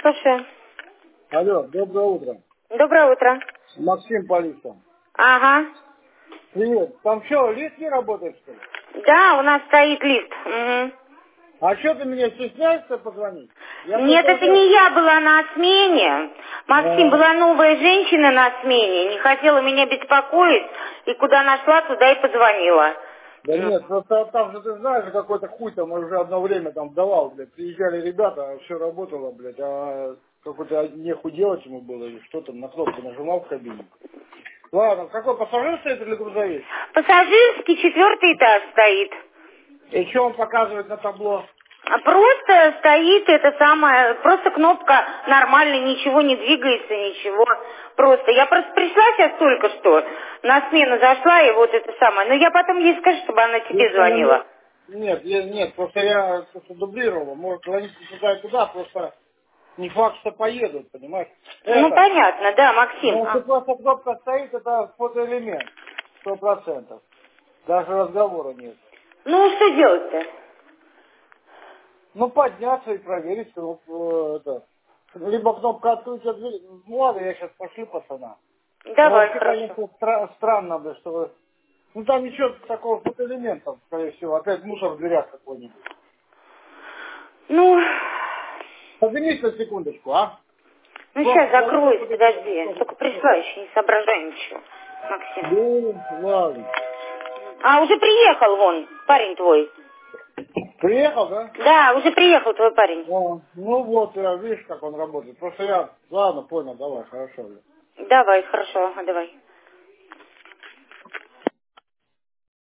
слушаю. Алло, доброе утро. Доброе утро. Максим Полиса. Ага. Привет. Там что, лифт не работает, что ли? Да, у нас стоит лифт. Угу. А что ты меня стесняешься позвонить? Нет, это не я была на смене. Максим, была новая женщина на смене, не хотела меня беспокоить, и куда нашла, туда и позвонила. Да нет, просто там же, ты знаешь, какой-то хуй там уже одно время там давал, блядь. Приезжали ребята, все работало, блядь, а какой-то нехуй делать ему было, или что там, на кнопку нажимал в кабине. Ладно, какой пассажир стоит или грузовик? Пассажирский 4-й этаж стоит. И что он показывает на табло? А просто стоит это самое, просто кнопка нормально, ничего не двигается, ничего. Просто. Я просто пришла сейчас только что, на смену зашла, и вот это самое. Но я потом ей скажу, чтобы она тебе звонила. Нет, нет, просто я просто дублировал. Может, звонить туда и туда, просто не факт, что поедут, понимаешь? Ну, Это, понятно, да, Максим. но если просто кнопка стоит, это фотоэлемент, 100%. Даже разговора нет. Ну, что делать-то? Ну, подняться и проверить, что это. Либо кнопка открытия двери. Ну ладно, я сейчас пошлю пацана. Но Давай, вообще, хорошо. конечно, странно, да, что вы... Ну там ничего такого фотоэлемента, скорее всего. Опять мусор в дверях какой-нибудь. Ну, Поднимись на секундочку, а? сейчас Просто закроюсь, залезу, подожди. Только пришла, еще не соображаю ничего, Максим. ну, ладно. А, уже приехал вон, парень твой. Приехал, да? Да, уже приехал твой парень. Ну вот, видишь, как он работает. Просто я... Ладно, понял, давай, хорошо. Давай, хорошо, давай.